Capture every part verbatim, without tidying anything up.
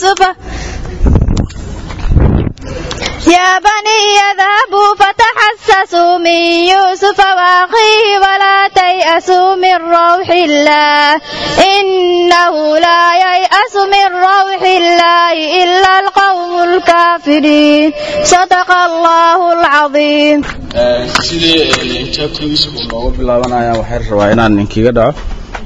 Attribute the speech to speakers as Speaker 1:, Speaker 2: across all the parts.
Speaker 1: يوسف يا بني يذهبوا فتحسسوا من يوسف وأخيه ولا تيأسوا من روح الله إنه لا ييأس من روح الله إلا القوم الكافرين صدق الله العظيم.
Speaker 2: sidii chapterkiisu noogu bilaabanaya waxaan rabaa inaan ninkiga dhaco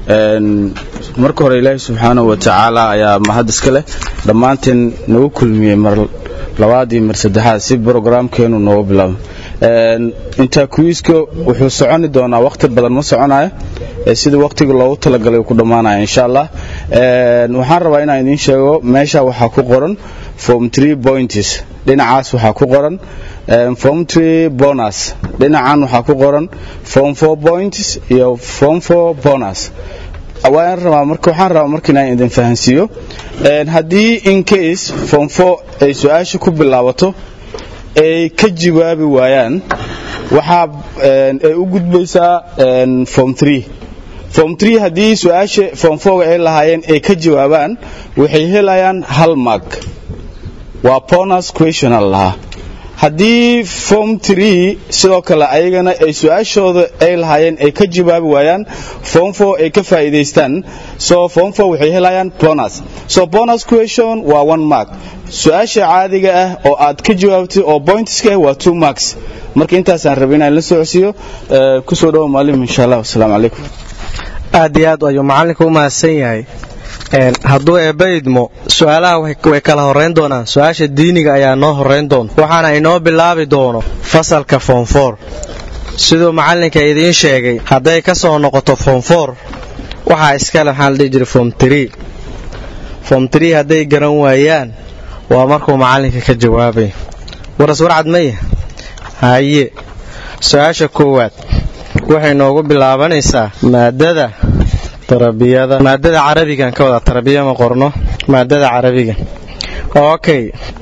Speaker 2: marka hore Ilaahay subhanahu wa ta'ala ayaa mahad iska leh dhamaanteen nagu kulmiyay mar labaadii mar saddexaad si programkeenu noogu bilaabo inta kuiska wuxuu soconi doonaa waqti badan ma soconayo sida waqtiga loogu talagalay ku dhamaanayo insha Allah waxaan rabaa inaan idin sheego meesha waxa ku qoran form three points dhinacaas waxa ku qoran form three bonus dhinacan waxa ku qoran form four points iyo form four bonus awaan rabaa marka waxaan rabaa markii aan idin fahansiyo een hadii in case form four ay su'aasha ku bilaabato ay ka jawaabi waayaan waxa ay u gudbaysaa form three form three hadii su'aasha form four ay lahaayeen ay ka jawaabaan waxay helayaan hal mark waa bonus question allah hadii form three sidoo kale ayagana ay su'aashooda ay lahaayeen ay ka jawaabi waayaan form four ay ka faa'iideystaan so form four waxay helayaan bonus so bonus question waa one mark su'aasha caadiga ah oo aad ka jawaabtay oo pointska waa two marks marka intaas aan rabinaa la socodsiyo ku soo dhaw maalim insha Allah assalamu alaykum
Speaker 3: aad iyo aad ayuu macalinku u mahadsan yahay een hadduu eebaydmo su'aalaha way kala horeyn doonaan su'aasha diiniga ayaa noo horeyn doon waxaana inoo bilaabi doono fasalka form four sidoo macalinka idin sheegay haday ka soo noqoto form four waxa iska la xal dhigi jiray form three form three haday garan waayaan waa markuu macalinka ka jawaabay waras warcad ma yahay haye su'aasha koowaad waxay noogu bilaabanaysaa maadada tarbiyada maadada carabiga ka wada tarbiya ma qorno maadada carabiga okay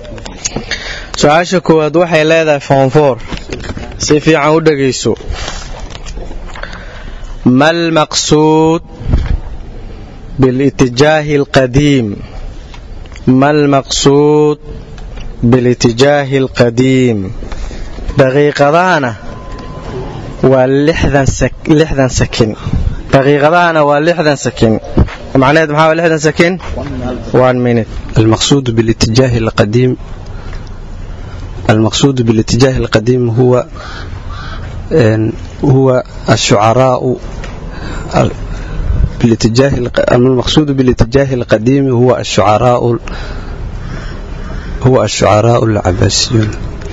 Speaker 3: su'aasha koowaad waxay leedahay form four si fiican u dhageyso mal maqsuud bil itijah al qadim mal maqsuud bil itijah al qadim daqiiqadana waa lixdan sakin دقيقتنا واللحظة سكين معناه محاول اللحظة سكين one minute
Speaker 4: المقصود بالاتجاه القديم المقصود بالاتجاه القديم هو هو الشعراء بالاتجاه المقصود بالاتجاه القديم هو الشعراء هو الشعراء العباسيون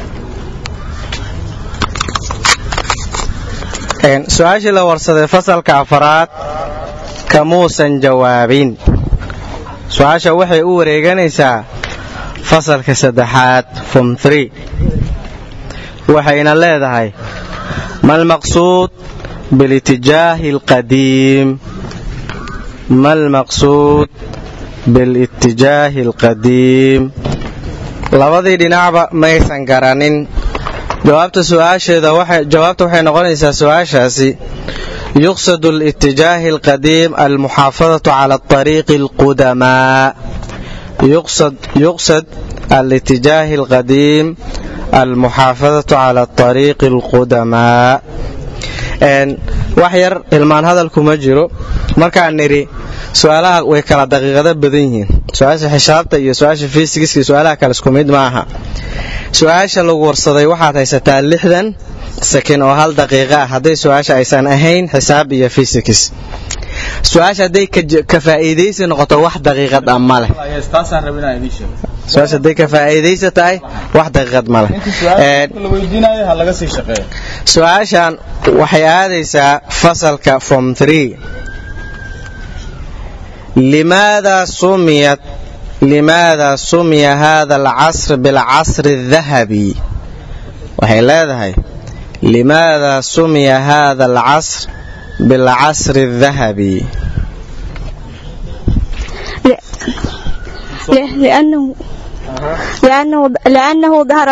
Speaker 3: سؤال la warsaday fasalka afraad kamuusan jawaabin su'aasha waxay u wareeganaysaa fasalka saddexaad form three waxayna leedahay mal maqsuud bil itijah al qadim mal maqsuud bil itijah al qadim labadii dhinacba ma aysan garanin jawaabta su'aasheeda waxa jawaabta waxay noqonaysaa su'aashaasi يقصد الاتجاه القديم المحافظة على الطريق القدماء يقصد يقصد الاتجاه القديم المحافظة على الطريق القدماء ان وحير المان هذا الكمجرو markaan niri su'aalaha way kala daqiiqada badan yihiin su'aasha xisaabta iyo su'aasha physics iyo su'aalaha kala isku mid maaha su'aasha lagu warsaday waxaad haysataa lixdan sakin oo hal daqiiqo ah haday su'aasha aysan ahayn xisaab iyo physics su'aasha haday ka faa'iideysan noqoto wax daqiiqad ah ma leh
Speaker 2: taasaan rabinaa idin sheego
Speaker 3: su'aasha haday ka faa'iideysatay wax daqiiqad ma leh
Speaker 2: ee la weydiinayo ha laga sii shaqeeyo
Speaker 3: su'aashan waxay aadaysaa fasalka form three لماذا سميت لماذا سمي هذا العصر بالعصر الذهبي وهي لهي لماذا سمي هذا العصر بالعصر الذهبي
Speaker 1: لأنه لأنه لأنه ظهر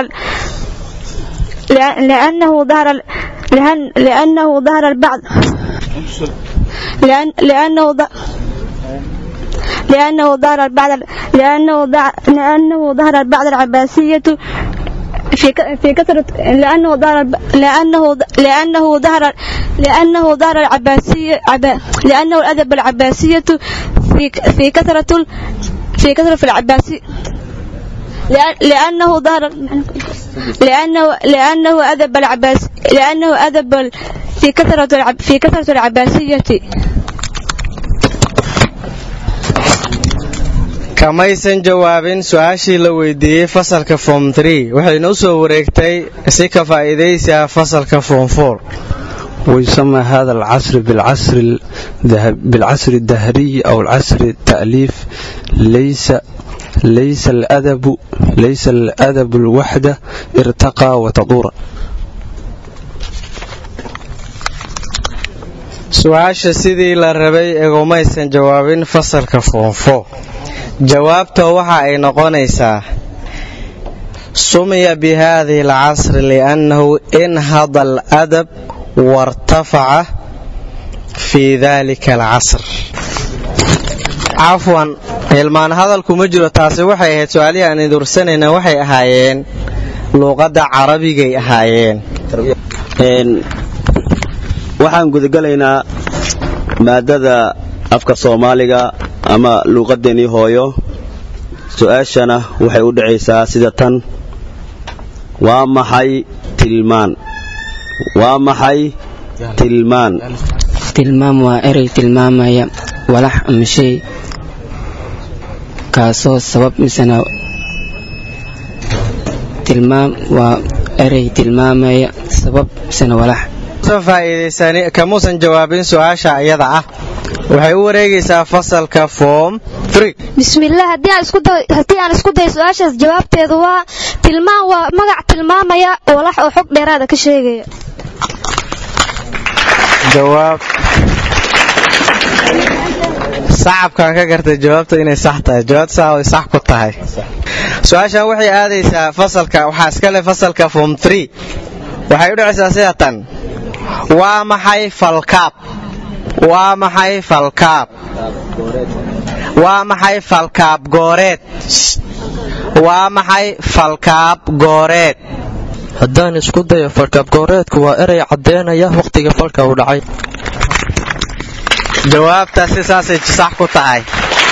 Speaker 1: لأنه ظهر لأنه ظهر البعض لأن لأنه لأنه ظهر بعد لأنه لأنه ظهر بعد العباسية في في كثرة لأنه ظهر لأنه لأنه ظهر لأنه ظهر العباسية لأنه الأدب العباسية في في كثرة في كثرة في العباسية لأنه ظهر لأنه لأنه أدب العباس لأنه أدب في كثرة في كثرة العباسية.
Speaker 3: kamaysan jawaabin su'aashii la weydiiyey fasalka form three waxayna u soo wareegtay si ka faa'iideysiga fasalka form four.
Speaker 4: ويسمى هذا العصر بالعصر الذهب بالعصر الدهري أو العصر التأليف. ليس ليس الأدب ليس الأدب الوحدة ارتقى وتطور.
Speaker 3: su'aasha sidii la rabay eegomaysan jawaabin fasalka form four. jawaabta waxa ay noqonaysaa sumiya bihadhihi al'asr li'annahu inhada al-adab wartafa'a fi dhalika al-'asr. afwan ilmaan hadalku ma jiro taasi waxay ahayd su'aalihi aan idursanayna waxay ahaayeen luqadda carabiga ay ahaayeen.
Speaker 5: een waxaan gudagalaynaa maadada afka Soomaaliga ama luqadeeni hooyo. su'aashana waxay u dhacaysaa sida tan: waa maxay tilmaan? waa maxay tilmaan?
Speaker 6: tilmaam waa eray tilmaamaya walax ama shay kaasoo sabab misana tilmaam waa eray tilmaamaya sabab misana walax.
Speaker 3: soo faa'iideysani kamuusan jawaabin su'aasha ayada ah waxay u wareegaysaa fasalka form three.
Speaker 7: bismillaah hadii aan isku day hadii aan isku day su'aashaas jawaabteedu waa tilmaan waa magac tilmaamaya walax oo xog dheeraad ah ka sheegaya.
Speaker 3: jawaab saxabkan ka gartay jawaabta inay sax tahay jawaabta sax oo sax ku tahay. su'aashan waxay aadaysaa fasalka waxa iska leh fasalka form three waxay u dhacaysaa sida tan: waa maxay falkaab? waa maxay falkaab? waa maxay falkaab gooreed? waa maxay falkaab gooreed?
Speaker 8: haddaan isku dayo falkaab gooreedku waa eray cadeynaya waqtiga falka uu dhacay.
Speaker 3: jawaabtaasi saasay sax ku tahay.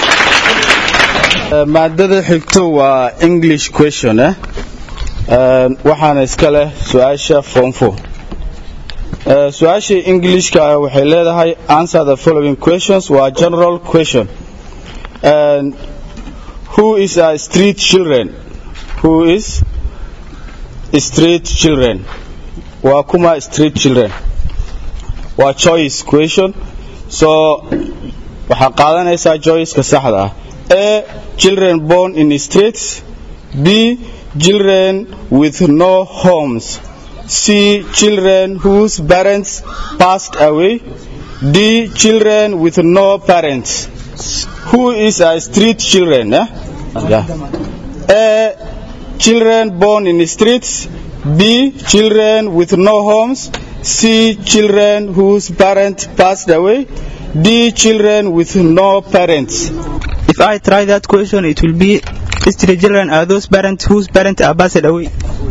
Speaker 2: maadada xigto waa English question eh waxaana iska leh su'aasha form four. su'aasha Englishka waxay leedahay answer the following questions. waa general question. and who is a street children? who is street children? waa kuma street children? waa choice question. so waxa qaadanaysaa choice ka saxda ah. A, children born in streets. B, children with no homes. C, children whose parents passed away. D, children with no parents. Who is a street children? Eh? Yeah. A, children born in streets. B, children with no homes. C, children whose parents passed away. D, children with no parents.
Speaker 9: If I try that question, it will be street children are those parents whose parents are passed away.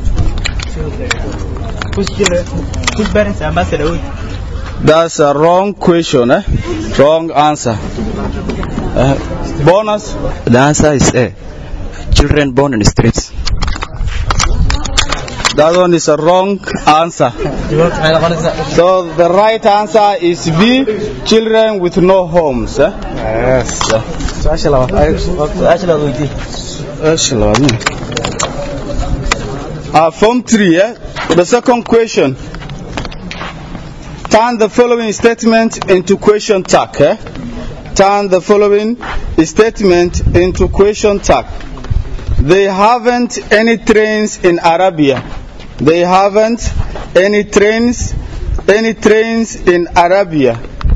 Speaker 9: Whose children, whose parents are passed away?
Speaker 2: That's a wrong question, eh? Wrong answer. Uh, bonus?
Speaker 8: The answer is A. Children born in the streets.
Speaker 2: That one is a wrong answer. So the right answer is B, children with no homes. Eh?
Speaker 3: Yes.
Speaker 2: Uh, form three, eh? The second question. Turn the following statement into question tag. Eh? Turn the following statement into question tag. They haven't any trains in Arabia. They haven't any trains, any trains in Arabia.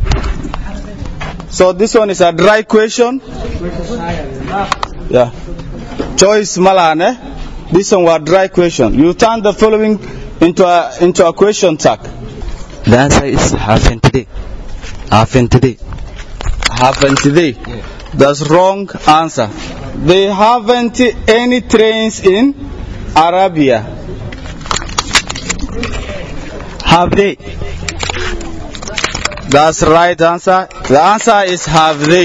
Speaker 2: So this one is a dry question. Yeah. Choice malan, eh? This one was dry question. You turn the following into a into a question tag.
Speaker 8: The answer is happen today. Happen today.
Speaker 2: Happen today. That's wrong answer. They haven't any trains in Arabia.
Speaker 9: Have they?
Speaker 2: That's right answer. The answer is have they.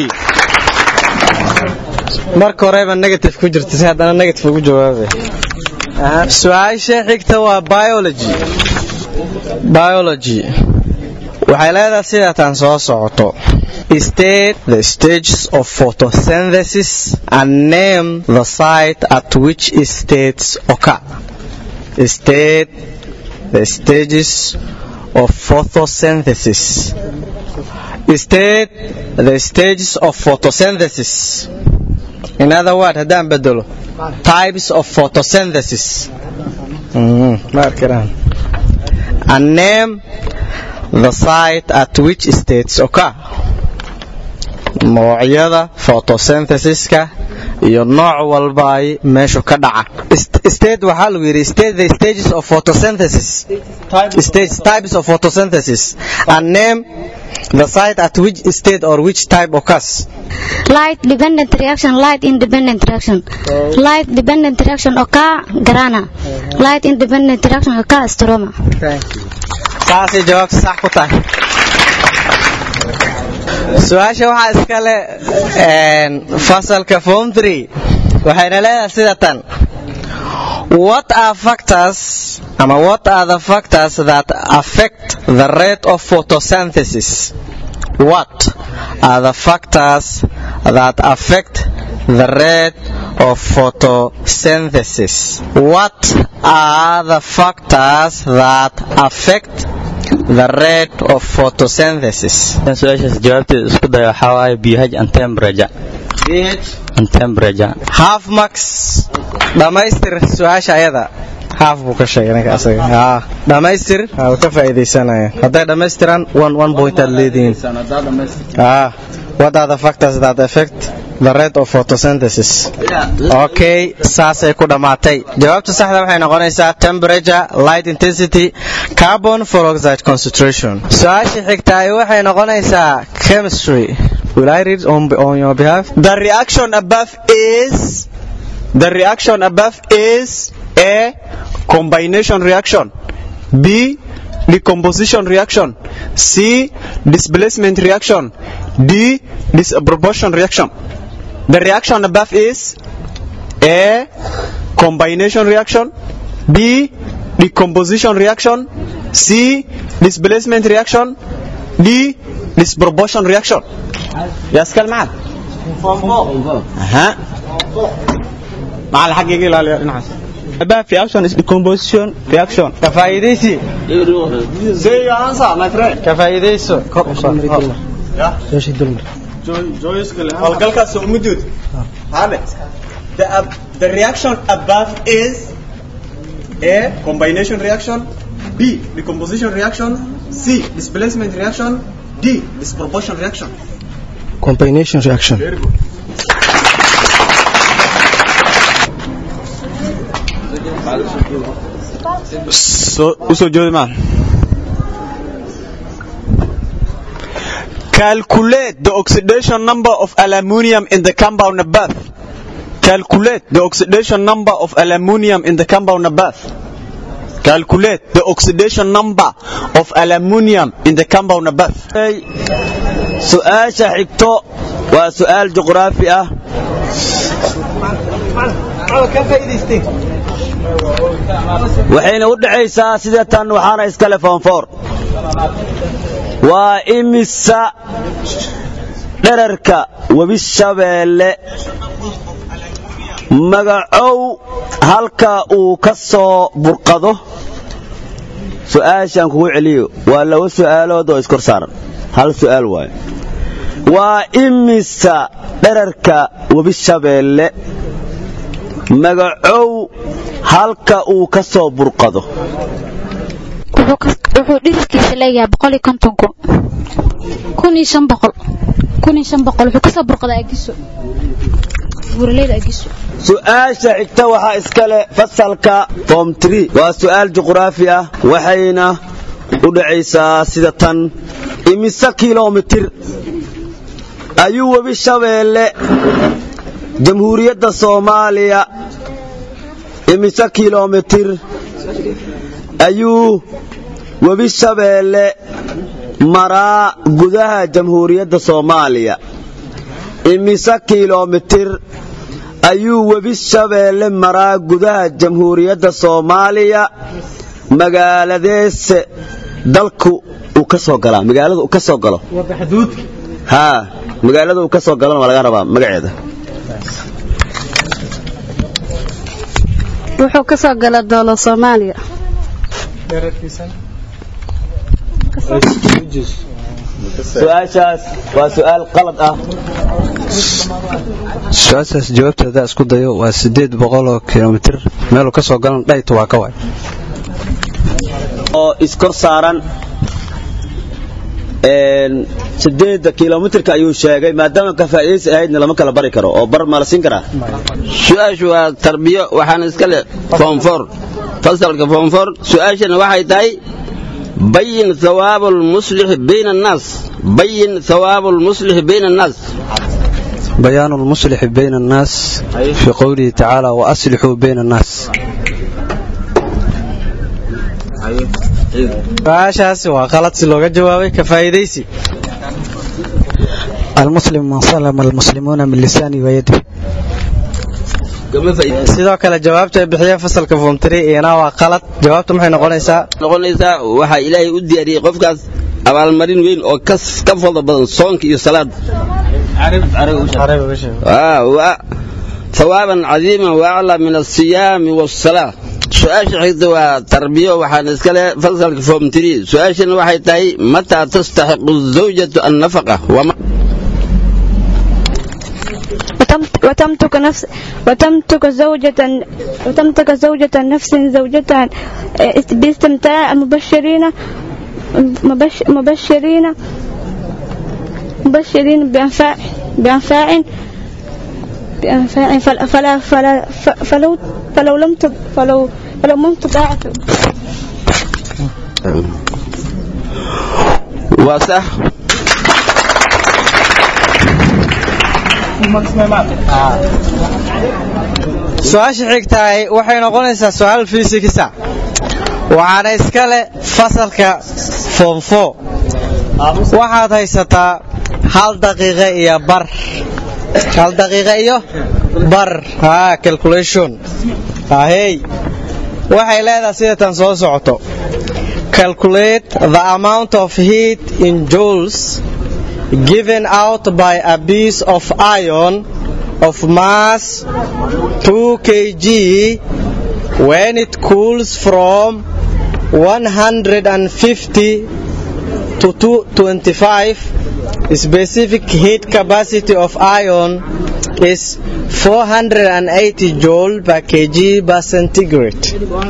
Speaker 3: marka horeba negative ku jirta si hadana negative ugu jawaabay. Su'aasha xigta waa biology. Biology. waxay leedahay sida tan soo socoto. State the stages of photosynthesis and name the site at which states occur. State the stages of photosynthesis. State the stages of photosynthesis. In other words, hadan bedelo types of photosynthesis. Mm, markaran. And name the site at which states occur. noocyada photosynthesis-ka iyo nooc walba ay meesha ka dhaca. State waxa lagu yiri state the stages of photosynthesis. States types of photosynthesis and name the site at which state or which type occurs.
Speaker 7: Light dependent reaction, light independent reaction. Light dependent reaction occur grana. Light independent reaction occur stroma.
Speaker 3: Thank you. Taasi jawaab sax ku tahay. Su'aasha waxa iska leh een fasalka form three waxayna leedahay sida tan. What are factors ama what are the factors that affect the rate of photosynthesis? What are the factors that affect the rate of photosynthesis? What are the factors that affect the rate of photosynthesis?
Speaker 10: su'aashaas jawaabteedu isku dayo waxa waaye pH and temperature.
Speaker 3: pH
Speaker 10: and temperature.
Speaker 3: half max dhamaystir su'aasha ayada half buu ka sheegay ninka asaga. ha dhamaystir ha ka faa'iideysanaya haday dhamaystiran one one point at leading. ha what are the factors that affect the rate of photosynthesis? Okay, saasay ku dhamaatay. Jawaabta saxda waxay noqonaysaa temperature, light intensity, carbon dioxide concentration. Su'aasha xigta waxay noqonaysaa chemistry. Will I read on, on your behalf?
Speaker 9: The reaction above is the reaction above is A, combination reaction, B, decomposition reaction, C, displacement reaction, D, disproportion reaction. The reaction above is A, combination reaction, B, decomposition reaction, C, displacement reaction, D, disproportion reaction. Yes, كلمات. ها. مع الحق يجي لا نحس. Above reaction is decomposition reaction.
Speaker 3: كفايديسي.
Speaker 9: Say your answer, my friend.
Speaker 3: كفايديسو.
Speaker 9: Yeah.
Speaker 4: جوش الدلمر.
Speaker 9: Joyce كلام. القلقة سومدود. هذا. The uh, the reaction above is A, combination reaction, B, decomposition reaction, C, displacement reaction, D, disproportion reaction.
Speaker 4: Combination reaction.
Speaker 9: Very good. So, so Joyman. Calculate the oxidation number of aluminium in the compound above. Calculate the oxidation number of aluminium in the compound above. Calculate the oxidation number of aluminium in the compound above.
Speaker 5: su'aasha xigto waa su'aal juqraafi ah. waxayna u dhaxaysaa sida tan waxaana iskale form four. waa imisa dherarka webi Shabeelle magacow halka uu ka soo burqado. su'aashan kugu celiyo waa laba su'aalood oo iskor saaran hal su'aal waaye. waa imisa dherarka webi Shabeelle magacow halka uu ka soo burqado.
Speaker 7: wuxuu dhirkiisa leeyahay boqol iyo konton kun kun iyo shan boqol kun iyo shan boqol wuxuu ka soo burqadaa agiso buraleeda agiso.
Speaker 5: su'aasha xigta waxa iskale fasalka form three waa su'aal juqraafi ah waxayna u dhacaysaa sida tan imisa kiiloomitir ayuu webi shabeelle jamhuuriyadda Soomaaliya imise kiiloomitir ayuu webi shabeelle maraa gudaha jamhuuriyadda Soomaaliya imise kiiloomitir ayuu webi shabeelle maraa gudaha jamhuuriyadda Soomaaliya magaaladeese dalku uu ka soo galaa magaalada uu ka soo galo
Speaker 11: wada xuduudka
Speaker 5: ha magaalada uu ka soo galana waa laga rabaa magaceeda
Speaker 12: wuxuu ka soo galaa dowladda Soomaaliya
Speaker 11: dhererkiisan
Speaker 5: su'aashaas waa su'aal qalad ah
Speaker 4: su'aashaas jawaabteeda isku dayo waa sideed boqol oo kiiloomitir meel uu ka soo galan dhayto waa ka way
Speaker 5: oo iskor saaran een sideed kiiloomitirka ayuu sheegay maadaama ka faa'iideysi ahaydna lama kala bari karo oo bar ma la siin karaa
Speaker 13: su'aashu waa tarbiyo waxaan iska le form four fasalka form four su'aashana waxay tahay bayin thawabul muslih bayna an-nas bayin thawabul muslih bayna an-nas
Speaker 4: بيان المصلح بين الناس في قوله تعالى وأصلحوا بين الناس
Speaker 3: فاشاس وغلط سلوغا جوابي كفايديسي
Speaker 6: المسلم من سلم المسلمون من لسانه ويده
Speaker 3: sidoo kale jawaabta ay bixiyeen fasalka form three iyana waa qalad jawaabtu maxay noqonaysaa
Speaker 13: noqonaysaa waxa ilaahay u diyaariyay qofkaas abaal marin weyn oo ka ka fadlo badan soonka iyo salaad عرب عرب آه ثوابا عظيما وأعلى من الصيام والصلاة سؤال شحيد وتربية وحان اسكاله فصل فوم تري سؤال واحد تاي متى تستحق الزوجة النفقة وما
Speaker 1: وتمتك نفس وتمتك زوجة وتمتك زوجة نفس زوجة باستمتاع المبشرين مبشرين مبشرين بأنفاع بأنفاع بأنفاع فلا فلا فلا فلو فلو لم فلو فلو لم تطاعت
Speaker 13: وصح
Speaker 3: su'aasha xigtaay waxay noqonaysaa su'aal physics ah waxaana iska leh fasalka form four waxaad haysataa hal daqiiqo iyo bar hal daqiiqo iyo bar ha calculation ahey waxay leedahay sida tan soo socoto calculate the amount of heat in joules given out by a piece of iron of mass two kilograms when it cools from one hundred fifty to two hundred twenty-five. Specific heat capacity of iron is four hundred eighty joule per kg per centigrade.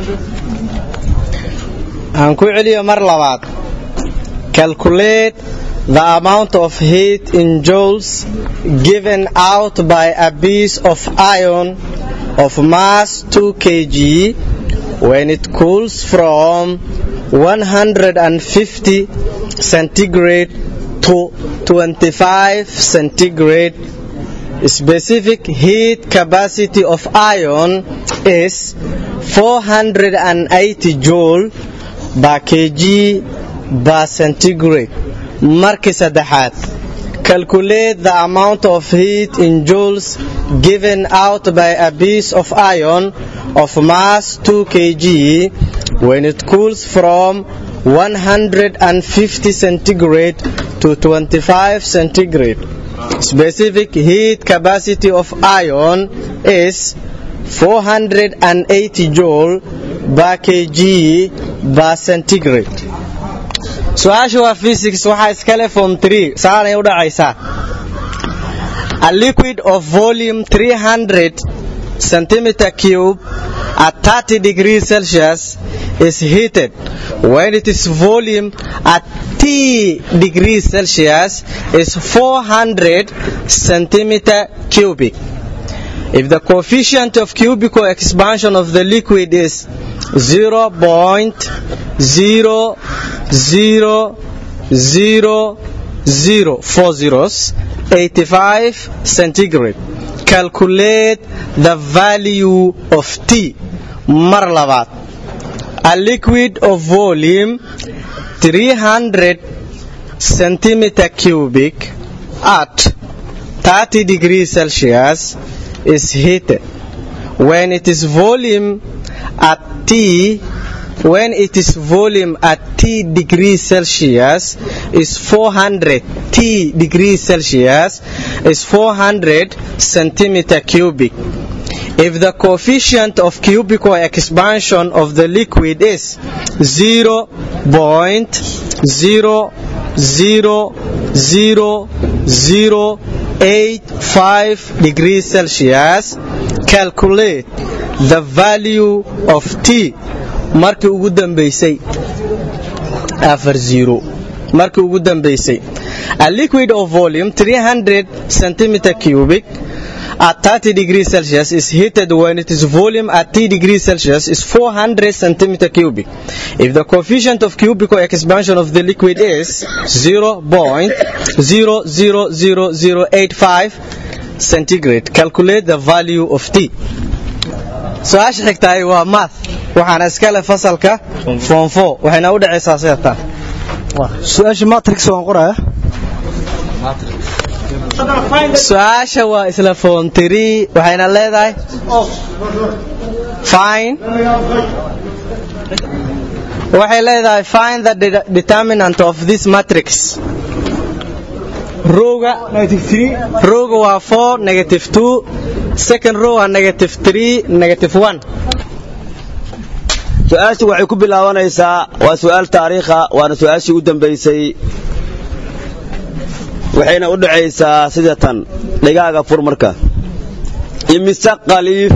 Speaker 3: Aan ku celiyo mar labaad. Calculate the amount of heat in joules given out by a piece of iron of mass two kilograms when it cools from one hundred fifty centigrade to twenty-five centigrade. Specific heat capacity of iron is four hundred eighty joule per kg per centigrade. Markii saddexaad calculate the amount of heat in joules given out by a piece of iron of mass two kilograms when it cools from one hundred fifty centigrade to twenty-five centigrade. Specific heat capacity of iron is four hundred eighty joule per kg per centigrade. su'aashu waa physics waxa iska leh form three saanay u dhacaysaa a liquid of volume three hundred centimeter cube at thirty degrees Celsius is heated when its volume at T degrees Celsius is four hundred centimeter cubic. If the coefficient of cubical expansion of the liquid is zero point zero zero zero zero four zeros, eighty-five centigrade. Calculate the value of T. Mar labaad. A liquid of volume three hundred centimeter cubic at thirty degrees Celsius is heated. When it is volume at T when it is volume at T degrees Celsius is four hundred T degrees Celsius is four hundred centimeter cubic. If the coefficient of cubical expansion of the liquid is zero point zero zero zero zero eight five degrees Celsius, calculate the value of T. markii ugu dambeysay afar zero markii ugu dambeysay. A liquid of volume three hundred centimeter cubic at thirty degrees Celsius is heated when its volume at T degrees Celsius is four hundred centimeter cubic. If the coefficient of cubical expansion of the liquid is zero point zero zero zero zero eight five centigrade, calculate the value of T. su-aasha xigtaay waa math waxaana iskale fasalka form four waxayna u dhacaysaa sidaatan.
Speaker 4: su-aasha matrix waan qoraya.
Speaker 3: su-aasha waa isla form three waxayna leedahay find waxay leedahay find the de determinant of this matrix. rowga rowga waa four negative two, second row waa negative three negative one.
Speaker 5: su-aasha waxay ku bilaabanaysaa waa su'aal taariikha waana su-aashii u dambeysay waxayna u dhacaysaa sida tan dhigaaga fur marka. imise qaliif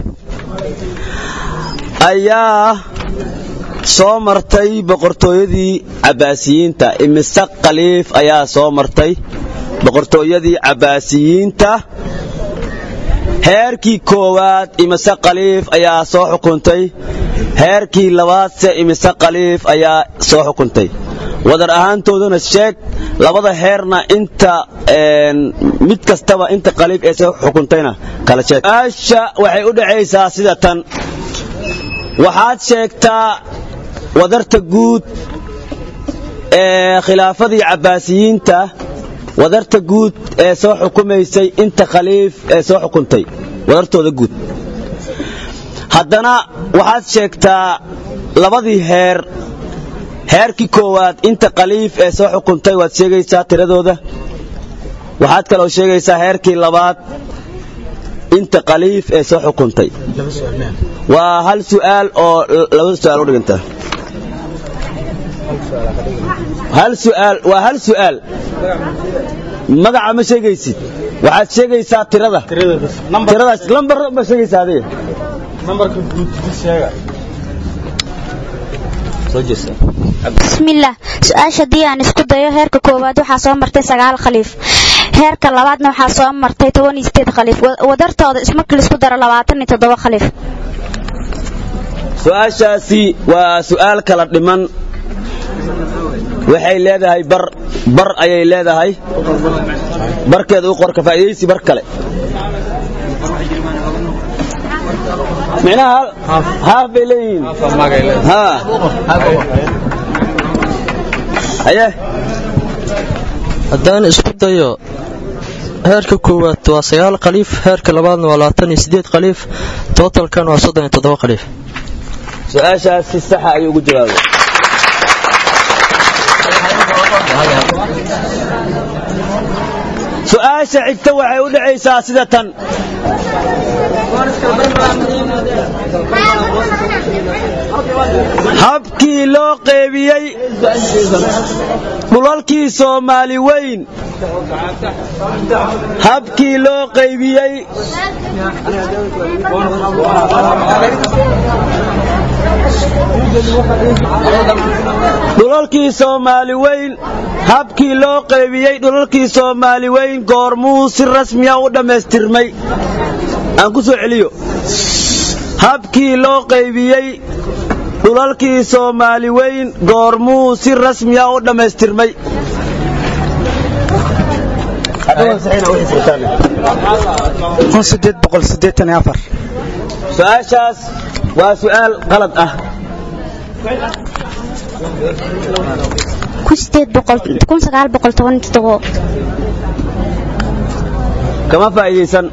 Speaker 5: ayaa soo martay boqortooyadii Cabbaasiyiinta? imise qaliif ayaa soo martay boqortooyadii Cabbaasiyiinta? heerkii koowaad imise qaliif ayaa soo xukuntay? heerkii labaad se imise qaliif ayaa soo xukuntay? wadar ahaantooduna sheeg labada heerna inta mid kastaba inta qaliif ee soo xukuntayna kala sheeg. aasha waxay u dhacaysaa sida tan. waxaad sheegtaa wadarta guud ee khilaafadii Cabbaasiyiinta wadarta guud ee soo xukumaysay inta khaliif ee soo xukuntay wadartooda guud. haddana waxaad sheegtaa labadii heer heerkii koowaad inta khaliif ee soo xukuntay waad sheegaysaa tiradooda. waxaad kaloo sheegaysaa heerkii labaad inta khaliif ee soo xukuntay. waa hal su'aal oo laba su'aal u dhiganta. hal su'aal waa hal su'aal magaca ma sheegaysid waxaad sheegaysaa tirada tiradaas lambar ma sheegaysaa adiga nambarka guud sheega soo jeesa.
Speaker 7: bismillah su-aasha dii aan isku dayo heerka koowaad waxaa soo martay sagaal khaliif, heerka labaadna waxaa soo martay toban iyo sideed khaliif, wadartooda ismarkii la isku daro labaatan iyo toddoba khaliif.
Speaker 5: su-aashaasi waa su'aal kala dhiman waxay leedahay bar bar ayay leedahay barkeeda u qor ka faa'iideysi bar kale macnaha haaf bay leeyihiin ha aye
Speaker 8: haddaan isku dayo heerka koowaad waa sagaal khaliif, heerka labaadna waa labaatan iyo sideed khaliif, totalkan waa soddon iyo toddoba khaliif.
Speaker 5: su-aashaas si sax ah ayuu ugu jawaabay. su-aasha xigta waxay u dhacaysaa sida tan. habkii loo qeybiyey dhulalkii Soomaali weyn habkii loo qeybiyey dhulalkii Soomaali weyn habkii loo qeybiyey dhulalkii Soomaali weyn goormuu si rasmi ah u dhameystirmay? aan ku soo celiyo habkii loo qeybiyey dhulalkii Soomaali weyn goormuu si rasmi ah u dhameystirmay?
Speaker 14: kun sideed boqol siddeetan iyo afar
Speaker 5: su'aashaas waa su'aal qalad ah
Speaker 7: kun sagaal boqol toban iyo toddoba
Speaker 5: kama faa'iideysan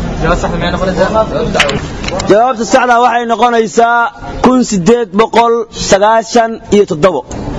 Speaker 5: jawaabta saxda waxay noqonaysaa kun sideed boqol sagaashan iyo toddoba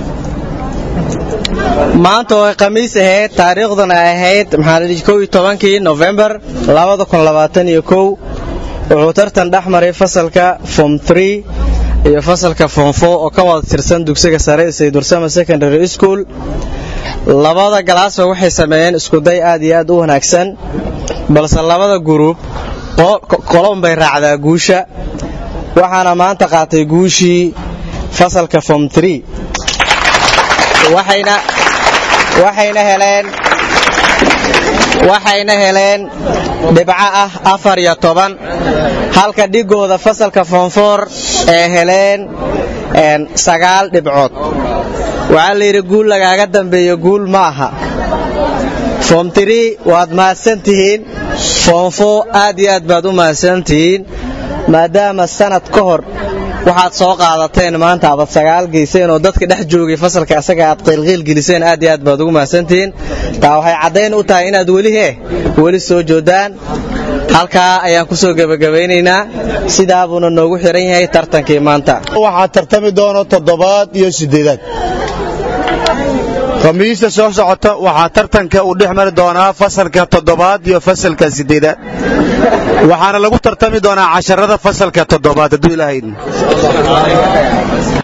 Speaker 3: maanta oo khamiis ahayd taariikhduna ahayd maxaa la dhihi kow iyo tobankii November laba kun labaatan iyo kow wuxuu tartan dhaxmaray fasalka form three iyo fasalka form four oo ka wada tirsan dugsiga sare ee Sayyid Ursama Secondary School labada galaas waxay sameeyeen isku day aad iyo aad u wanaagsan balse labada group qolon bay raacdaa guusha waxaana maanta qaatay guushii fasalka form three waxayna waxayna heleen waxayna heleen dhibco ah afar iyo toban halka dhigooda fasalka form four ee heleen een sagaal dhibcood waxa la yiri guul lagaaga dambeeyo guul ma aha form three waad maasantihiin form four aad iyo aad baad u maasantihiin maadaama sanad ka hor waxaad soo qaadateen maanta aad sagaal geyseen oo dadka dhex joogay fasalka asaga aad qeylqeyl geliseen aad iyo aad baad ugu maasantihiin taa waxay cadeyn u tahay inaad wali he wali soo joodaan halka ayaan ku soo gabagabeynaynaa sidaa buuna noogu xiran yahay tartankii maanta
Speaker 15: waxaa tartami doono toddobaad iyo sideedaad khamiista soo socota waxaa tartanka uu dhex mari doonaa fasalka toddobaad iyo fasalka sideedaad waxaana lagu tartami doonaa casharada fasalka toddobaad hadduu ilaahay